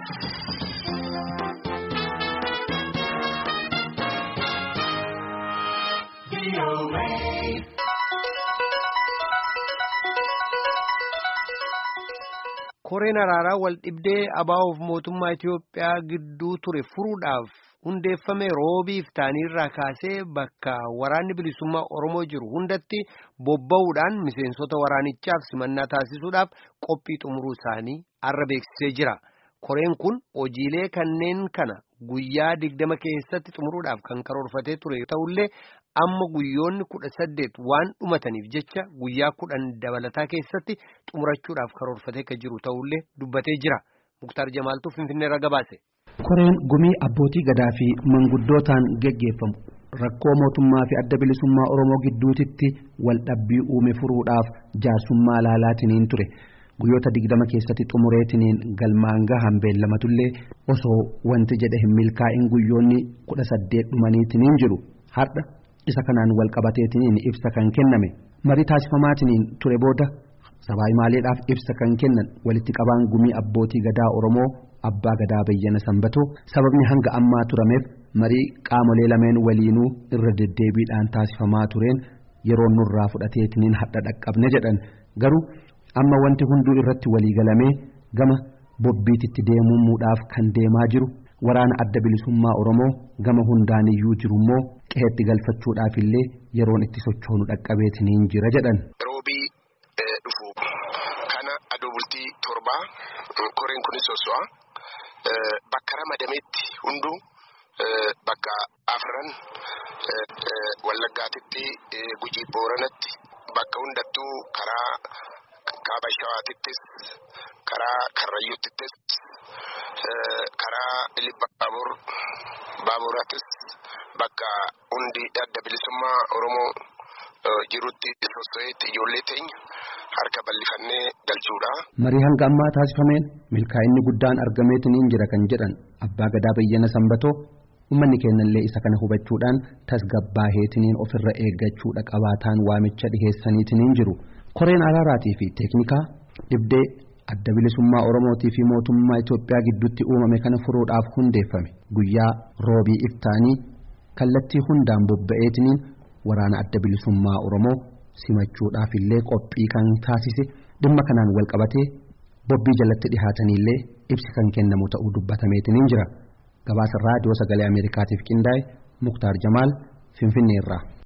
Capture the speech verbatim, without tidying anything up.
Koreen araaraa wal dhibdee abaa'uuf mootummaa Itiyoophiyaa gidduu ture furuudhaaf hundeeffame roobii iftaaniirraa kaasee bakka waraanni bilisummaa Oromoo jiru hundatti bobba'uudhaan miseensota waraanichaaf simannaa taasisuudhaaf qophii xumuruu isaanii arra beeksisee jira. Koreen kun hojiilee kanneen kana guyyaa digdama keessatti xumuruudhaaf kan karoorfatee ture ta'ullee amma guyyoonni kudha saddeet waan dhumataniif jecha guyyaa kudhan dabalataa keessatti xumurachuudhaaf karoorfatee kan jiru ta'ullee dubbatee jira. Muktaar Jamaaltuu Finfinneerra gabaase. Koreen gumii abbootii gadaa fi manguddootaan geggeeffamu rakkoo mootummaa fi adda bilisummaa Oromoo gidduutitti wal dhabbii uume furuudhaaf jaarsummaa laalaatiin ture. Guyyoota digdama keessatti xumureetiniin galmaan gahan beellamatullee osoo wanti jedhe hin milkaa'in guyyoonni kudha saddeet dhumaniitiniin jiru. Har'a isa kanaan wal qabateetiniin ibsa kan kenname. Marii taasifamaatiniin ture booda sabaa himaaleedhaaf ibsa kan kennan walitti qabaan gumii abbootii gadaa Oromoo abbaa gadaa Bayyana Sanbatoo sababni hanga ammaa turameef marii qaamolee lameen waliinuu irra deddeebiidhaan taasifamaa tureen yeroo nurraa fudhateetiniin hadha dhaqqabne jedhan. Garuu amma wanti hunduu irratti walii galamee gama bobbiititti deemuudhaaf kan deemaa jiru waraana adda bilisummaa Oromoo gama hundaaniyyuu jiru immoo qe'eetti galfachuudhaaf illee yeroon itti sochoonu dhaqqabeetiniin jira jedhan. Roobii dhufu kana adoo bultii torbaa koreen kunis osoo bakka ramadametti hunduu bakka afran Wallaggaatitti Gujii Booranatti bakka hundattuu karaa kaaba Shawaatittis karaa Karrayyuuttis karaa Ilibba Baabur Baaburattis bakka hundi adda bilisummaa Oromoo jirutti sosso'eetti ijoollee teenya harka bal'ifannee galchuudha. Marii hanga ammaa taasifameen milkaa'inni guddaan argameetiniin jira kan jedhan abbaa gadaa Bayyana Sanbatoo ummanni keenyallee isa kana hubachuudhaan tasgabbaaheetiniin ofirra eeggachuudha qabaataan waamicha dhiheessaniitiniin jiru. Koreen araaraatii fi teeknikaa dhibdee adda bilisummaa Oromootii fi mootummaa Itiyoophiyaa gidduutti uumame kana furuudhaaf hundeeffame guyyaa roobii iftaanii kallattii hundaan bobba'eetiniin waraana adda bilisummaa Oromoo simachuudhaaf illee qophii kan taasise dhimma kanaan wal qabatee bobbii jalatti dhihaatanillee ibsi kan kennamu ta'uu dubbatameetiniin jira. Gabaasa raadiyoo sagalee Ameerikaatiif qindaa'e Muktaar Jamaal Finfinneerraa.